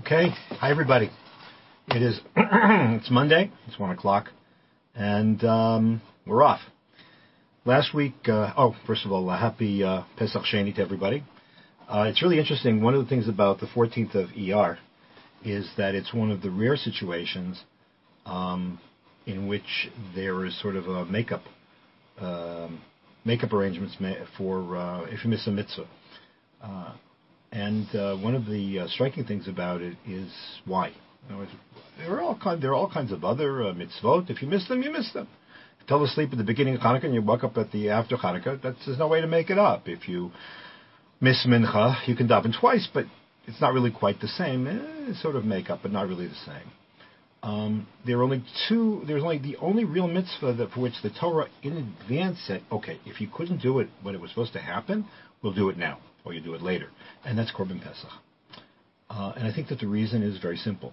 Okay. Hi, everybody. It is, it's Monday. It's 1 o'clock. And we're off. Last week, first of all, happy Pesach Sheni to everybody. It's really interesting. One of the things about the 14th of ER is that it's one of the rare situations in which there is sort of a makeup arrangements for if you miss a mitzvah. And one of the striking things about it is why. There are all kinds of other mitzvot. If you miss them, you miss them. If you fell asleep at the beginning of Hanukkah and you woke up at the after Hanukkah, there's no way to make it up. If you miss mincha, you can daven twice, but it's not really quite the same. It's sort of makeup, but not really the same. There are only two. There's only the only real mitzvah for which the Torah in advance said, okay, if you couldn't do it when it was supposed to happen, we'll do it now, or you do it later, and that's Korban Pesach. And I think that the reason is very simple.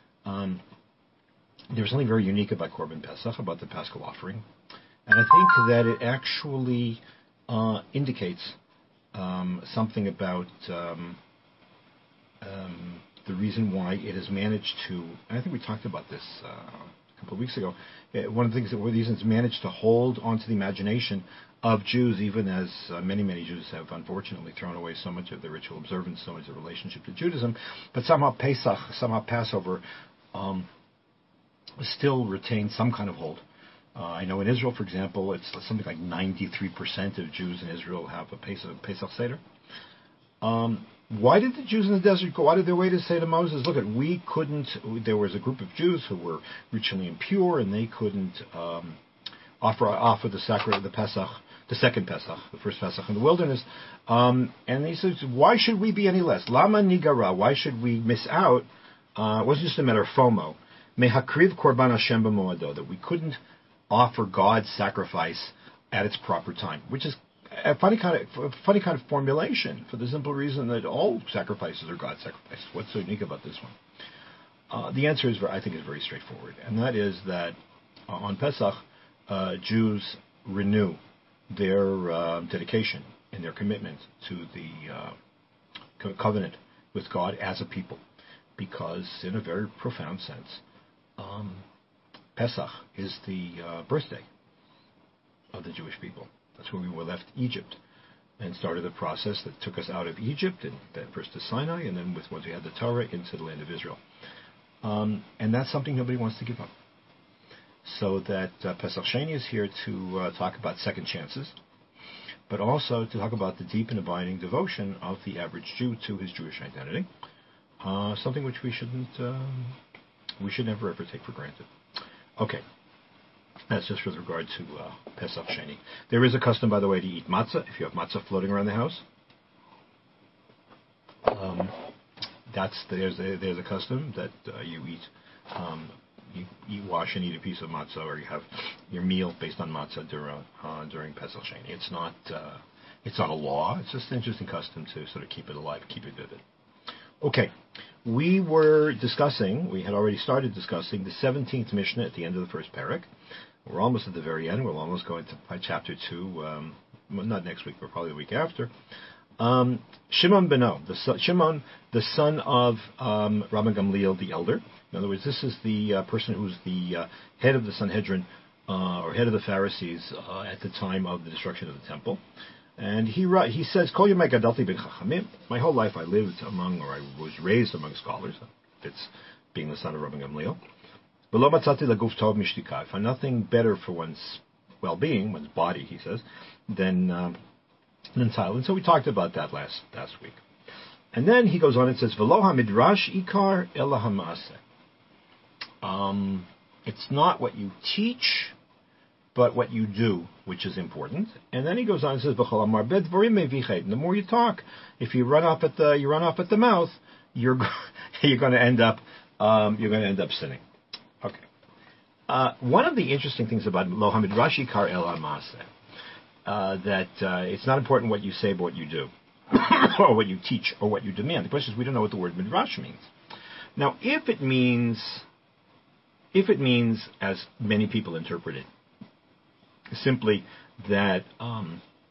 There's something very unique about Korban Pesach, about the Paschal offering, and I think that it actually indicates something about the reason why it has managed to, and I think we talked about this a couple of weeks ago, one of the things that the reasons managed to hold onto the imagination of Jews, even as many Jews have unfortunately thrown away so much of their ritual observance, so much of the relationship to Judaism, but somehow Passover still retains some kind of hold. I know in Israel, for example, it's something like 93% of Jews in Israel have a Pesach Seder. Why did the Jews in the desert go out of their way to say to Moses, look, we couldn't, there was a group of Jews who were ritually impure and they couldn't offer the Pesach, the second Pesach, the first Pesach in the wilderness. And he says, why should we be any less? Lama nigara, why should we miss out? It wasn't just a matter of FOMO. Mehakriv korban Hashem b'moado, that we couldn't offer God's sacrifice at its proper time, which is a funny kind of formulation for the simple reason that all sacrifices are God's sacrifices. What's so unique about this one? The answer is, I think, is very straightforward, and that is that on Pesach, Jews renew their dedication and their commitment to the covenant with God as a people, because in a very profound sense, Pesach is the birthday of the Jewish people. That's when we were left Egypt and started the process that took us out of Egypt, and then first to Sinai, and then once we had the Torah, into the land of Israel. And that's something nobody wants to give up. So that Pesach Sheni is here to talk about second chances, but also to talk about the deep and abiding devotion of the average Jew to his Jewish identity, something which we should never ever take for granted. Okay. That's just with regard to Pesach Sheni. There is a custom, by the way, to eat matzah. If you have matzah floating around the house, there's a custom that you eat. You wash and eat a piece of matzah, or you have your meal based on matzah during Pesach Sheni. It's not a law. It's just an interesting custom to sort of keep it alive, keep it vivid. Okay. We had already started discussing the 17th Mishnah at the end of the first parak. We're almost at the very end. We're almost going to chapter 2, not next week, but probably the week after. Shimon Beno, Shimon, the son of Rabban Gamliel, the elder. In other words, this is the person who's the head of the Sanhedrin, or head of the Pharisees at the time of the destruction of the temple. And he says, Kol yomei gadalti ben chachamim. My whole life I lived I was raised among scholars. It's being the son of Rabban Gamliel. V'lo matzati laguf tov mishtika. I find nothing better for one's well-being, one's body, he says, than silence. So we talked about that last week. And then he goes on and says, V'lo hamidrash ikar ela hamaaseh. It's not what you teach, but what you do, which is important. And then he goes on and says, V'chol amar bed dvarim mevichet. And the more you talk, if you run off at the mouth, you're going to end up sinning. Okay. One of the interesting things about Lo hamidrash ikar ela hamaaseh, that it's not important what you say, but what you do, or what you teach, or what you demand. The question is, we don't know what the word midrash means. Now, if it means, as many people interpret it, simply that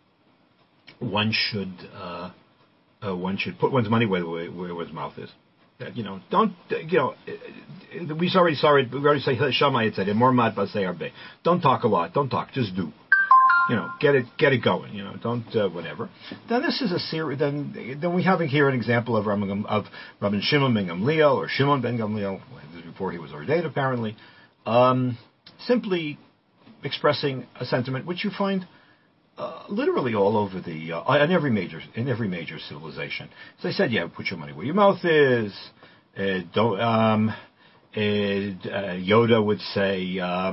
one should put one's money where one's mouth is. That, don't, we already say Shammai had said, "Mormat basei arbe." Don't talk a lot. Don't talk. Just do. Get it going. Don't whatever. Then this is a series. Then we have here an example of Rabbi Shimon ben Gamliel, or Shimon ben Gamliel, before he was ordained apparently, simply expressing a sentiment which you find literally all over in every major civilization. As I said, put your money where your mouth is. Yoda would say,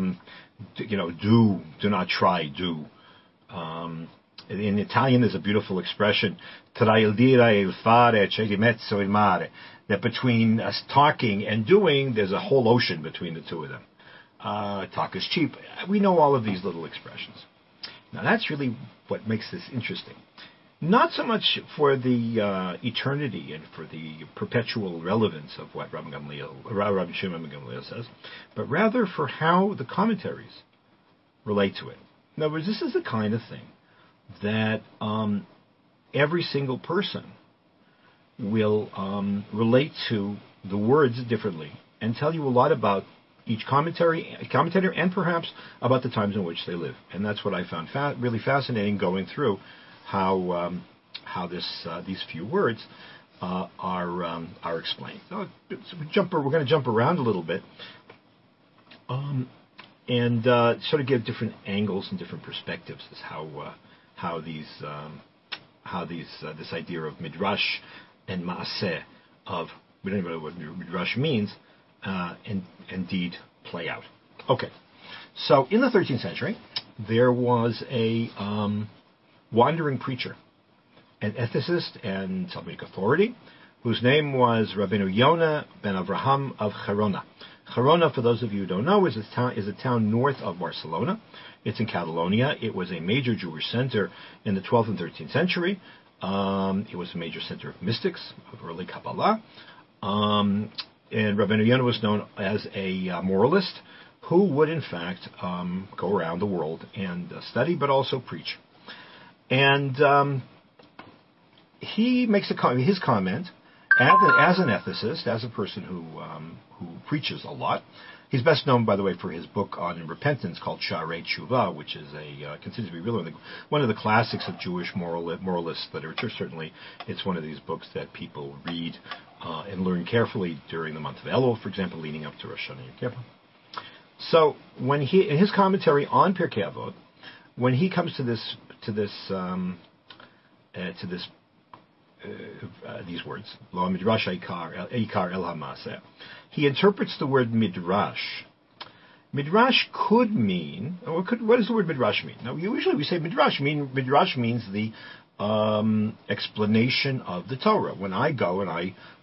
do not try, do. In Italian, there's a beautiful expression, tra il dire e il fare c'è di mezzo il mare, that between us talking and doing, there's a whole ocean between the two of them. Talk is cheap. We know all of these little expressions. Now, that's really what makes this interesting. Not so much for the eternity and for the perpetual relevance of what Rabbi Shimon ben Gamliel says, but rather for how the commentaries relate to it. In other words, this is the kind of thing that every single person will relate to the words differently and tell you a lot about each commentator and perhaps about the times in which they live. And that's what I found really fascinating going through how these few words are explained. So we're going to jump around a little bit. And sort of give different angles and different perspectives as how this idea of midrash and maaseh, we don't even know what midrash means, indeed play out. Okay, so in the 13th century, there was a wandering preacher, an ethicist and Talmudic authority, whose name was Rabbeinu Yonah ben Avraham of Gerona. Gerona, for those of you who don't know, is a town north of Barcelona. It's in Catalonia. It was a major Jewish center in the 12th and 13th century. It was a major center of mystics, of early Kabbalah. And Rabbeinu Yonah was known as a moralist who would, in fact, go around the world and study, but also preach. And he makes his comment as an ethicist, as a person who preaches a lot. He's best known, by the way, for his book on repentance called Sharei Tshuva, which is considered to be really one of the classics of Jewish moralist literature. Certainly, it's one of these books that people read and learn carefully during the month of Elul, for example, leading up to Rosh Hashanah and Kippur. So, in his commentary on Pirkei Avot, when he comes to these words, Lo midrash eikar el hamaseh, he interprets the word midrash. Midrash could mean, what does the word midrash mean? Now, usually we say midrash means the explanation of the Torah. When I go and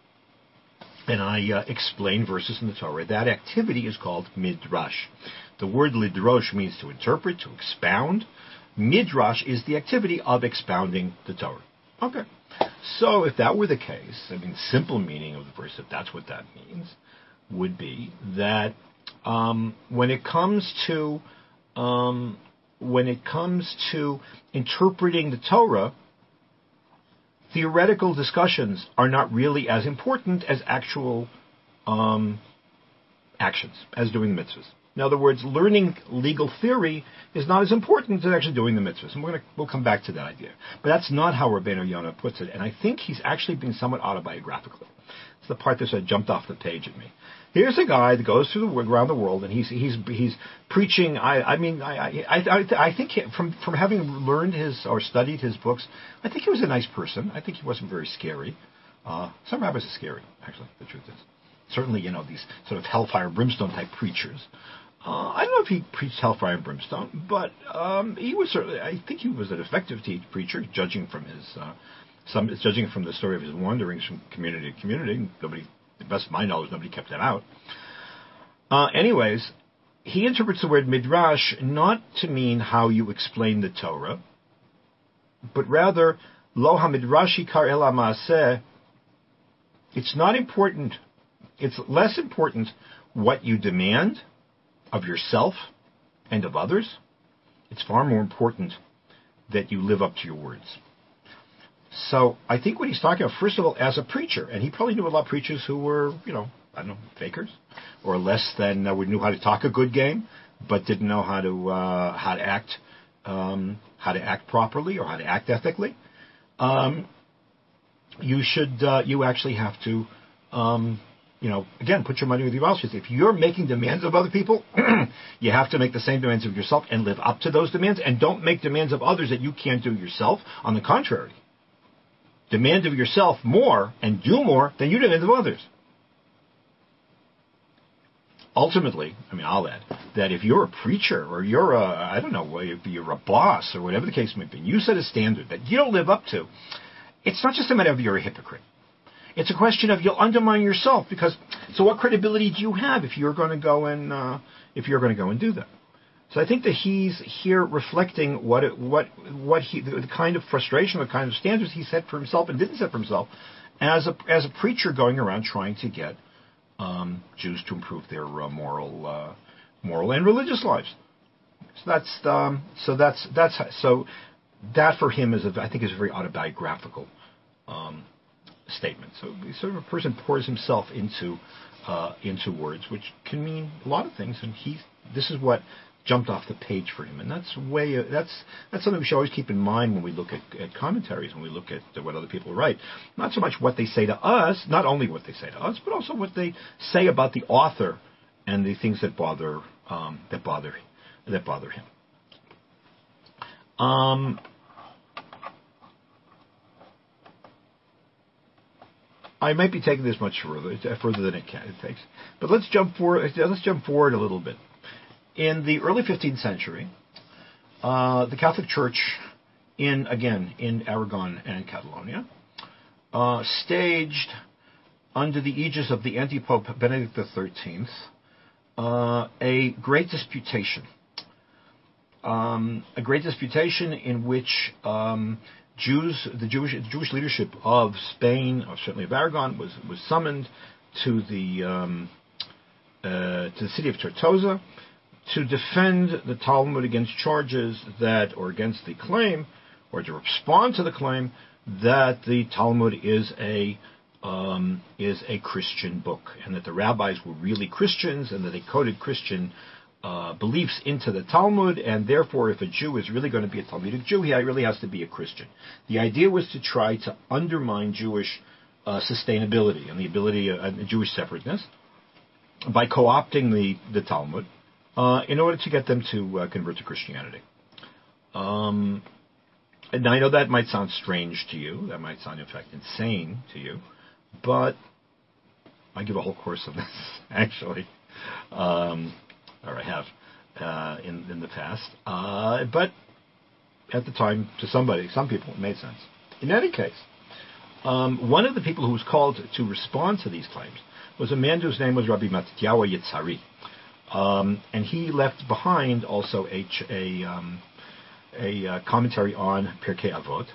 I explain verses in the Torah, that activity is called midrash. The word lidrosh means to interpret, to expound. Midrash is the activity of expounding the Torah. Okay. So if that were the case, simple meaning of the verse, if that's what that means, would be that when it comes to interpreting the Torah, theoretical discussions are not really as important as actual actions, as doing the mitzvahs. In other words, learning legal theory is not as important as actually doing the mitzvahs. And we'll come back to that idea. But that's not how Rabbeinu Yonah puts it. And I think he's actually being somewhat autobiographical. It's the part that sort of jumped off the page at me. Here's a guy that goes around the world and he's preaching. I think from having learned or studied his books, I think he was a nice person. I think he wasn't very scary. Some rabbis are scary, actually. The truth is, certainly these sort of hellfire and brimstone type preachers. I don't know if he preached hellfire and brimstone, but he was certainly. I think he was an effective preacher, judging from the story of his wanderings from community to community. Nobody, to the best of my knowledge, nobody kept that out. Anyways, he interprets the word midrash not to mean how you explain the Torah, but rather lo hamidrashi kar el maaseh. It's not important. It's less important what you demand of yourself and of others. It's far more important that you live up to your words. So I think what he's talking about, first of all, as a preacher, and he probably knew a lot of preachers who were, I don't know, fakers, or less than knew how to talk a good game, but didn't know how to act properly or how to act ethically. You actually have to, again, put your money where your mouth is. If you're making demands of other people, you have to make the same demands of yourself and live up to those demands, and don't make demands of others that you can't do yourself. On the contrary, demand of yourself more and do more than you demand of others. Ultimately, I'll add that if you're a preacher or you're if you're a boss or whatever the case may be, you set a standard that you don't live up to, it's not just a matter of you're a hypocrite. It's a question of you'll undermine yourself, because so what credibility do you have if you're going to go and do that? So I think that he's here reflecting the kind of frustration, the kind of standards he set for himself and didn't set for himself as a preacher going around trying to get Jews to improve their moral and religious lives. So that for him I think is a very autobiographical statement. So sort of a person pours himself into words, which can mean a lot of things, and this is what jumped off the page for him, and that's something we should always keep in mind when we look at commentaries, when we look at what other people write. Not so much what they say to us, not only what they say to us, but also what they say about the author and the things that bother him. I might be taking this much further than it takes, but let's jump forward a little bit. In the early 15th century, the Catholic Church in Aragon and Catalonia staged, under the aegis of the anti-pope Benedict XIII, a great disputation. A great disputation in which the Jewish leadership of Spain, or certainly of Aragon, was summoned to the city of Tortosa to defend the Talmud against charges against the claim, or to respond to the claim that the Talmud is a Christian book, and that the rabbis were really Christians, and that they coded Christian beliefs into the Talmud, and therefore if a Jew is really going to be a Talmudic Jew, he really has to be a Christian. The idea was to try to undermine Jewish sustainability and the ability of Jewish separateness by co-opting the Talmud in order to get them to convert to Christianity. And I know that might sound strange to you, that might sound in fact insane to you, but I give a whole course on this actually. Or I have in the past, but at the time, to some people, it made sense. In any case, one of the people who was called to respond to these claims was a man whose name was Rabbi Matityahu Yitzhari, and he left behind also a commentary on Pirkei Avot,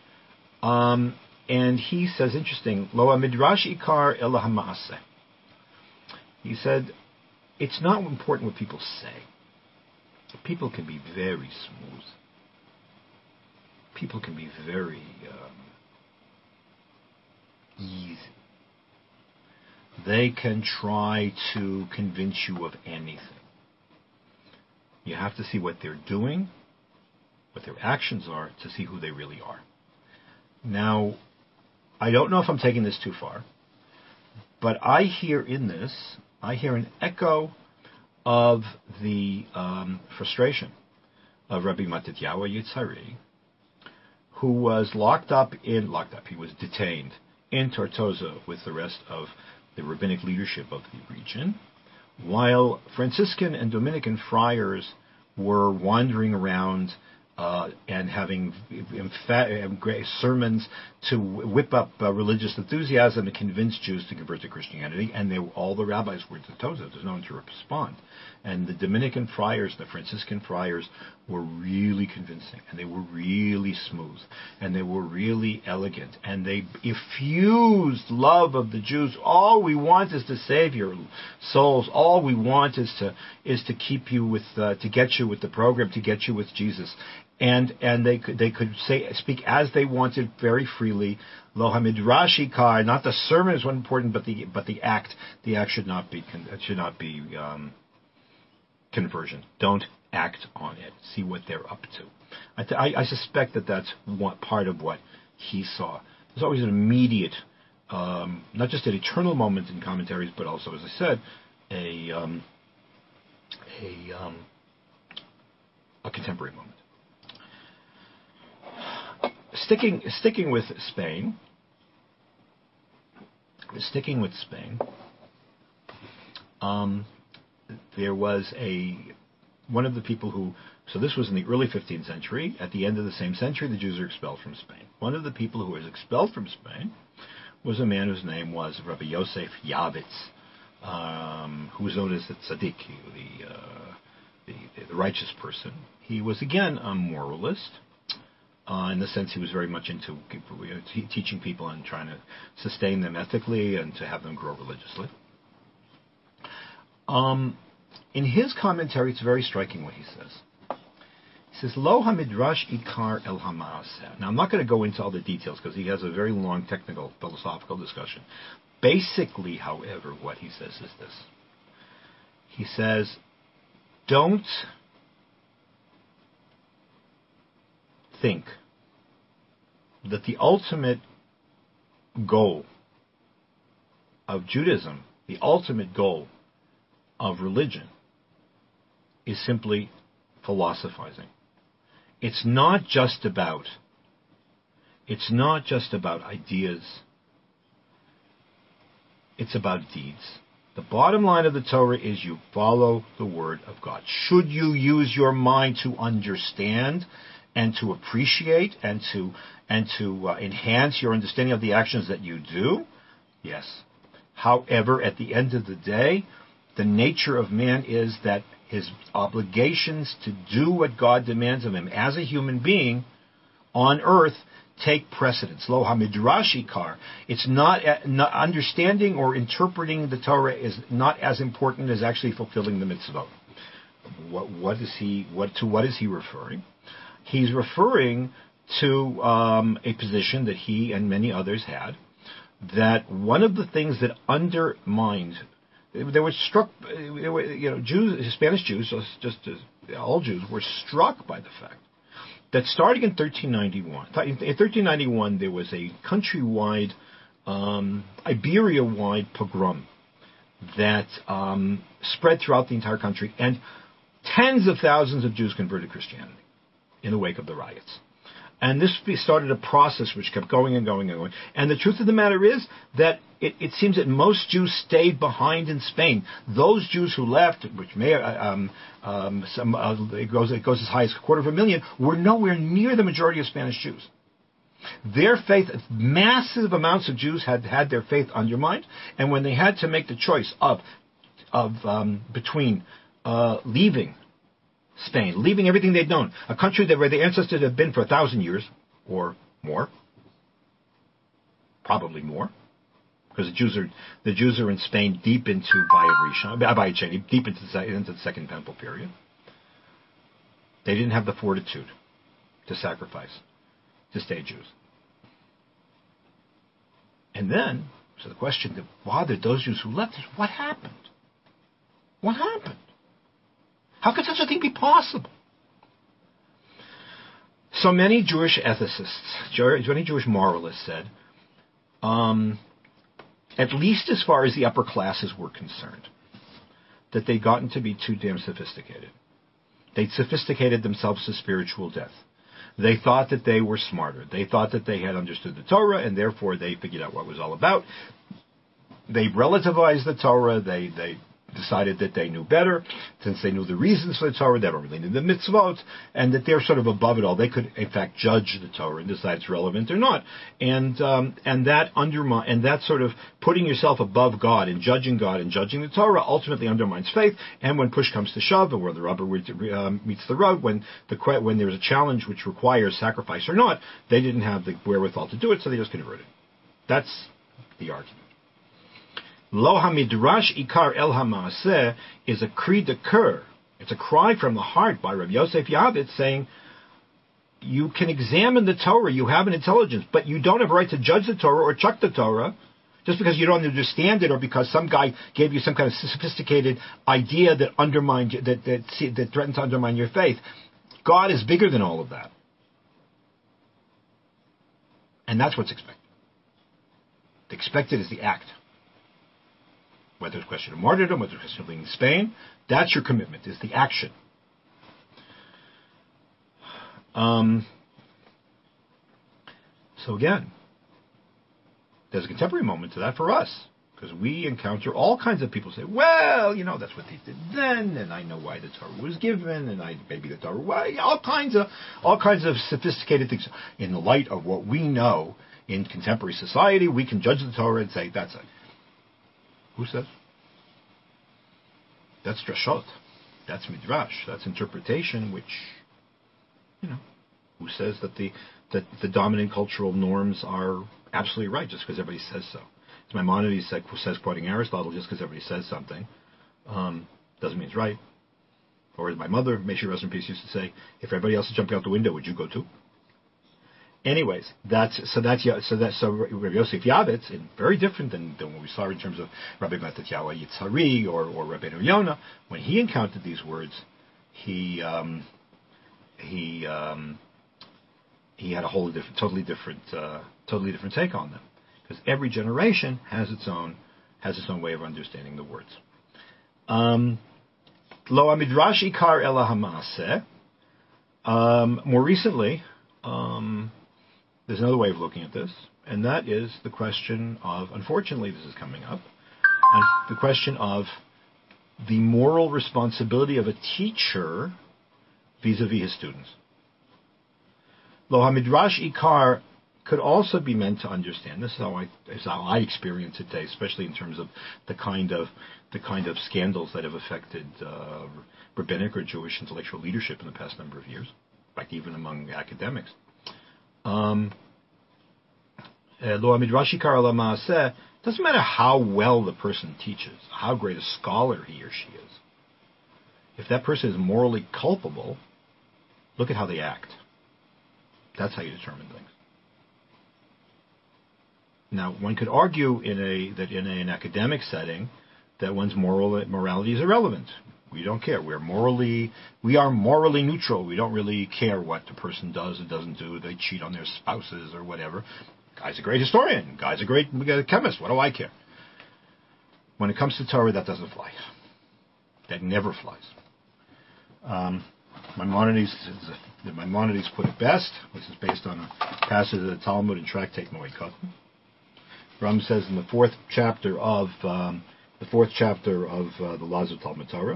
and he says, interesting, Lo midrash ikar ela ha'maaseh. He said, it's not important what people say. People can be very smooth. People can be very easy. They can try to convince you of anything. You have to see what they're doing, what their actions are, to see who they really are. Now, I don't know if I'm taking this too far, but I hear an echo of the frustration of Rabbi Matityahu Yitzhari, who was he was detained in Tortosa with the rest of the rabbinic leadership of the region, while Franciscan and Dominican friars were wandering around and having great sermons to whip up religious enthusiasm and convince Jews to convert to Christianity, and all the rabbis were to Tortosa. There's no one to respond. And the Dominican friars, the Franciscan friars, were really convincing, and they were really smooth, and they were really elegant, and they effused love of the Jews. All we want is to save your souls. All we want is to keep you with, to get you with the program, to get you with Jesus. and they could speak as they wanted very freely. Lo hamidrash ikar, not the sermon is one important, but the act should not be conversion. Don't act on it. See what they're up to. I suspect that's part of what he saw. There's always an immediate, not just an eternal moment in commentaries, but also, as I said, a contemporary moment. Sticking with Spain. There was one of the people who. So this was in the early 15th century. At the end of the same century, the Jews are expelled from Spain. One of the people who was expelled from Spain was a man whose name was Rabbi Yosef Yavitz, who was known as the tzaddik, the righteous person. He was again a moralist, in the sense he was very much into teaching people and trying to sustain them ethically and to have them grow religiously. In his commentary, it's very striking what he says. He says, Lo hamidrash ikar el hamaaseh. Now, I'm not going to go into all the details because he has a very long technical, philosophical discussion. Basically, however, what he says is this. He says, don't think that the ultimate goal of Judaism, the ultimate goal of religion, is simply philosophizing. It's not just about ideas. It's about deeds. The bottom line of the Torah is you follow the word of God. Should you use your mind to understand and to appreciate and to enhance your understanding of the actions that you do? Yes. However, at the end of the day, the nature of man is that his obligations to do what God demands of him as a human being on earth take precedence. Lo hamidrash ikar. It's not understanding or interpreting the Torah is not as important as actually fulfilling the mitzvot. What is he referring? He's referring to a position that he and many others had, that one of the things that undermined. They were struck. Jews, Spanish Jews, just all Jews, were struck by the fact that starting in 1391. In 1391, there was a countrywide, Iberia-wide pogrom that spread throughout the entire country, and tens of thousands of Jews converted to Christianity in the wake of the riots. And this started a process which kept going and going and going. And the truth of the matter is that it seems that most Jews stayed behind in Spain. Those Jews who left, which may it goes as high as 250,000, were nowhere near the majority of Spanish Jews. Their faith, massive amounts of Jews had their faith undermined, and when they had to make the choice between leaving Spain, leaving everything they'd known, a country where their ancestors had been for 1,000 years or more, probably more, because the Jews are in Spain deep into Bayit Sheni, deep into the Second Temple period. They didn't have the fortitude to sacrifice to stay Jews. And then, so the question that bothered those Jews who left is, what happened? What happened? How could such a thing be possible? So many Jewish ethicists, many Jewish moralists said, at least as far as the upper classes were concerned, that they'd gotten to be too damn sophisticated. They'd sophisticated themselves to spiritual death. They thought that they were smarter. They thought that they had understood the Torah, and therefore they figured out what it was all about. They relativized the Torah. They decided that they knew better, since they knew the reasons for the Torah, they don't really knew the mitzvot, and that they're sort of above it all. They could, in fact, judge the Torah and decide it's relevant or not. And that sort of putting yourself above God and judging the Torah ultimately undermines faith. And when push comes to shove, and where the rubber meets the road, when there's a challenge which requires sacrifice or not, they didn't have the wherewithal to do it, so they just converted. That's the argument. Lo hamidrash ikar el hamaaseh is a cri de cœur. It's a cry from the heart by Rabbi Yosef Yavitz saying, you can examine the Torah. You have an intelligence, but you don't have a right to judge the Torah or chuck the Torah just because you don't understand it, or because some guy gave you some kind of sophisticated idea that undermined that threatened to undermine your faith. God is bigger than all of that, and that's what's expected. The expected is the act. Whether it's a question of martyrdom, whether it's a question of leaving Spain, that's your commitment, is the action. So again, there's a contemporary moment to that for us, because we encounter all kinds of people say, well, that's what they did then, and I know why the Torah was given, and maybe the Torah, all kinds of sophisticated things. In the light of what we know in contemporary society, we can judge the Torah and say, that's it. Who says? That's drashot. That's midrash. That's interpretation, which, who says that the dominant cultural norms are absolutely right just because everybody says so? As Maimonides says, quoting Aristotle, just because everybody says something doesn't mean it's right. Or as my mother, may she rest in peace, used to say, if everybody else is jumping out the window, would you go too? Anyways, so Rabbi Yosef Yavitz, very different than what we saw in terms of Rabbi Matatyahu Yitzhari or Rabbi Yonah. When he encountered these words, he had a totally different take on them, because every generation has its own way of understanding the words. Lo amidrash ikar ela hamaseh. More recently, there's another way of looking at this, and that is the question of, unfortunately this is coming up, the question of the moral responsibility of a teacher vis-a-vis his students. Lo hamidrash ikar could also be meant to understand. This is how I experience it today, especially in terms of the kind of scandals that have affected rabbinic or Jewish intellectual leadership in the past number of years, in fact, even among academics. Lo hamidrash ikar ala maaseh. Doesn't matter how well the person teaches, how great a scholar he or she is. If that person is morally culpable, look at how they act. That's how you determine things. Now, one could argue in an academic setting that one's morality is irrelevant. We don't care. We are morally neutral. We don't really care what the person does or doesn't do. They cheat on their spouses or whatever. Guy's a great historian. Guy's a great chemist. What do I care? When it comes to Torah, that doesn't fly. That never flies. Maimonides put it best, which is based on a passage of the Talmud and Tractate Moed Katan. Ram says in the fourth chapter of the Laws of Talmud Torah.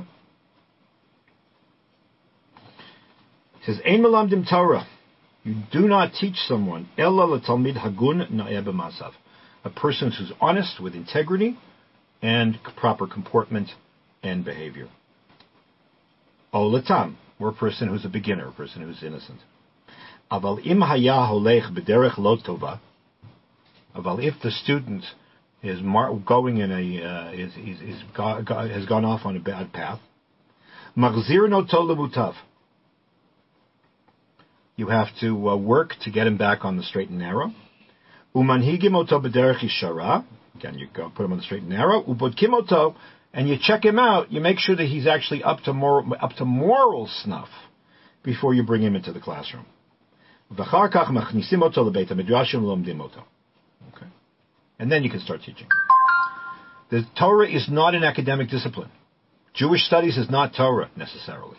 He says, "Ein melamdim Torah." You do not teach someone ella l'talmid hagun na'eh b'masav, a person who's honest with integrity and proper comportment and behavior. O l'tam, or a person who's a beginner, a person who's innocent. Aval im haya holech b'derech lo tova. Aval, if the student is going in has gone off on a bad path, magzir no to lemutav. You have to work to get him back on the straight and narrow. Umanhigim oto b'derech yishara. Again, you go put him on the straight and narrow. Ubodkim oto, and you check him out. You make sure that he's actually up to moral snuff before you bring him into the classroom. V'char kach machnisim oto lebeit hamidrashim lomdim oto. Okay, and then you can start teaching. The Torah is not an academic discipline. Jewish studies is not Torah necessarily.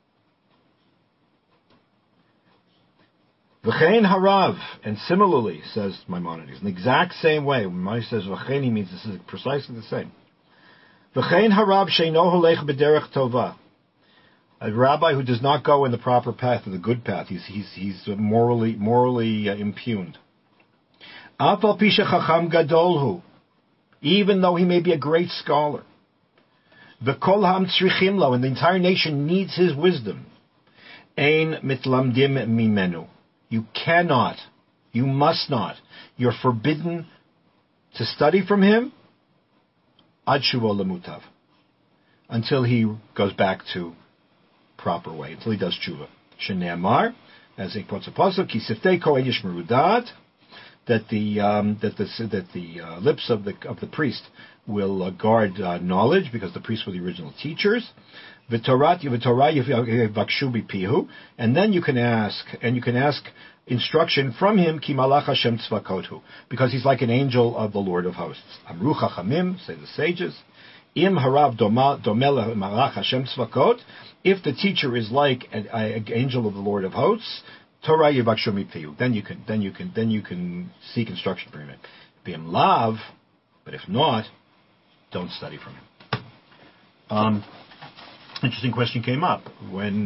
V'chein harav, and similarly, says Maimonides, in the exact same way, when Maimonides says v'chein, he means this is precisely the same. V'chein harav sheino holech b'derech tova. A rabbi who does not go in the proper path, or the good path, he's morally impugned. Af al pi shechacham gadol hu, even though he may be a great scholar. V'kol ha'am tzrichim lo, and the entire nation needs his wisdom. Ein mitlamdim mimenu. You cannot, you must not, you're forbidden to study from him ad shuvo lemutav, until he goes back to proper way, until he does tshuva. Shene'amar, as he quotes a pasuk, "Ki siftei kohen yishmeru da'at," that the lips of the priest will guard knowledge, because the priests were the original teachers. V'torah yivvakshu bipihu, and then you can ask instruction from him, ki malach Hashem tzvakotu, because he's like an angel of the Lord of hosts. Amru chachamim, say the sages, im harav domel malach Hashem tzvakot, if the teacher is like an angel of the Lord of hosts, Torah yivvakshu mipihu, then you can seek instruction from him. B'im lav, but if not, don't study from him. Interesting question came up when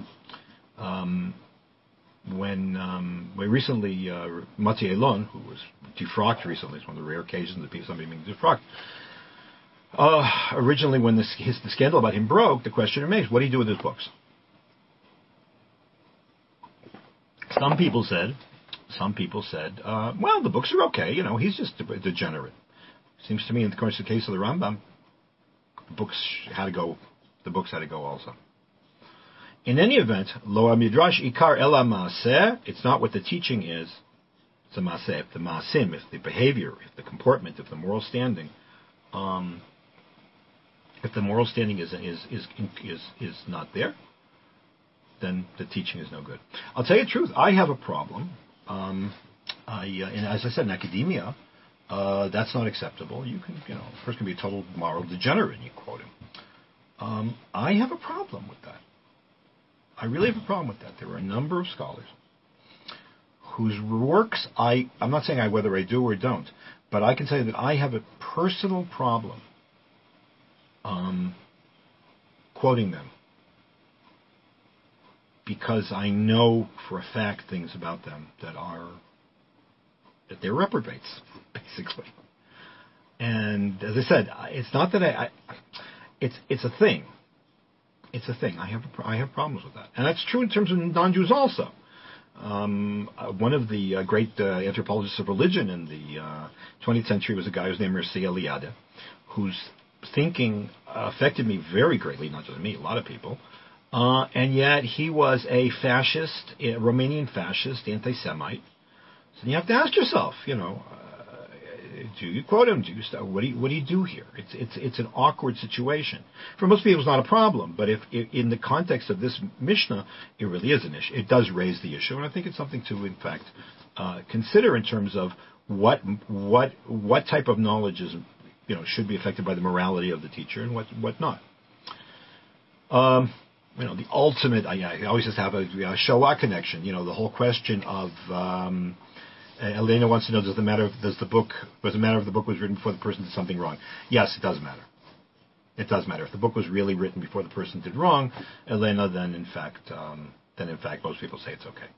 recently Mati Elon, who was defrocked recently, it's one of the rare occasions that somebody being defrocked. Originally, when the scandal about him broke, the question remains: what do you do with his books? Some people said, well, the books are okay. He's just a degenerate. Seems to me, in the course of the case of the Rambam, the books had to go also. In any event, lo midrash ikar ela maaseh, it's not what the teaching is, it's a maaseh, if the maasim, if the behavior, if the comportment, if the moral standing, is not there, then the teaching is no good. I'll tell you the truth, I have a problem. And as I said, in academia, that's not acceptable. You can, a person can be a total moral degenerate, and you quote him. I have a problem with that. I really have a problem with that. There are a number of scholars whose works I'm not saying whether I do or don't, but I can tell you that I have a personal problem quoting them, because I know for a fact things about them that they're reprobates, basically. And as I said, it's not that it's a thing. It's a thing. I have problems with that, and that's true in terms of non-Jews also. One of the great anthropologists of religion in the 20th century was a guy whose name was Mircea Eliade, whose thinking affected me very greatly, not just me, a lot of people. And yet he was a fascist, a Romanian fascist, anti-Semite. So you have to ask yourself, do you quote him? What do you do here? It's an awkward situation. For most people, it's not a problem, but if in the context of this Mishnah, it really is an issue. It does raise the issue, and I think it's something to, in fact, consider in terms of what type of knowledge is, should be affected by the morality of the teacher and what not. The ultimate. I always just have a Shoah connection. The whole question of. Elena wants to know: was it matter if the book was written before the person did something wrong? Yes, it does matter. It does matter if the book was really written before the person did wrong, Elena. Then in fact, most people say it's okay.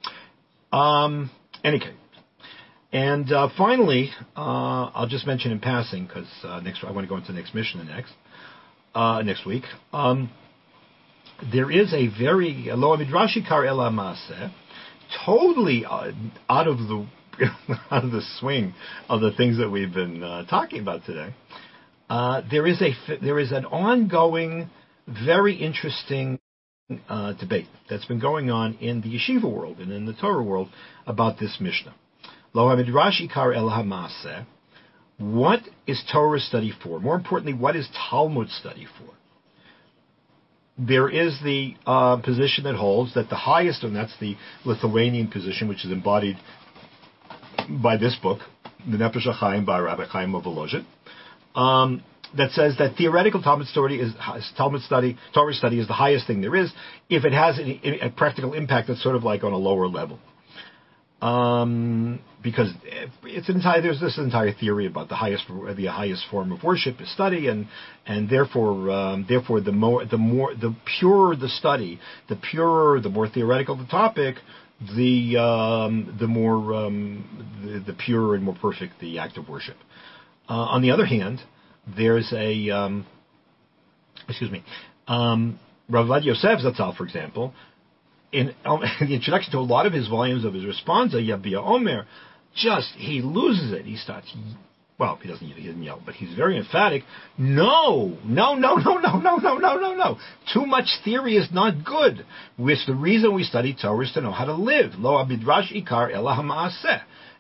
Any case, and finally, I'll just mention in passing, because I want to go into the next Mishnah next week. There is a very lo midrashi kar ela maaseh, totally out of the swing of the things that we've been talking about today. There is an ongoing, very interesting debate that's been going on in the yeshiva world and in the Torah world about this Mishnah. Lo midrash ikar el hamaseh. What is Torah study for? More importantly, what is Talmud study for? There is the position that holds that the highest, and that's the Lithuanian position, which is embodied by this book, the Nefesh HaChaim by Rabbi Chaim of Volozhin, that says that theoretical Talmud study is Torah study is the highest thing there is, if it has a practical impact that's sort of like on a lower level. Because there's this entire theory about the highest form of worship is study, and therefore the purer the study, the more theoretical the topic, the purer and more perfect the act of worship. On the other hand, there's Rav Ovadia Yosef Zatzal, for example, in the introduction to a lot of his volumes of his responsa, Yabia Omer, he loses it. He starts well, he doesn't yell, but he's very emphatic. No. Too much theory is not good. Which the reason we study Torah is to know how to live. Lo abidrash ikar ela hamaaseh.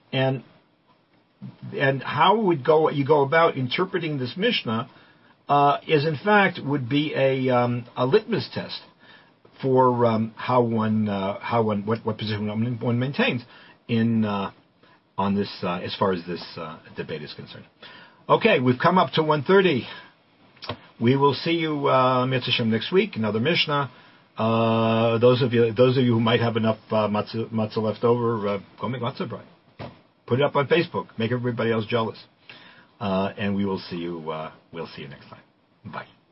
And how you go about interpreting this Mishnah is in fact would be a litmus test for what position one maintains in on this as far as this debate is concerned. Okay, we've come up to 1:30. We will see you Mitzvah Shem next week. Another Mishnah. Those of you who might have enough matzah left over, go make matzah bread. Put it up on Facebook. Make everybody else jealous. And we will see you. We'll see you next time. Bye.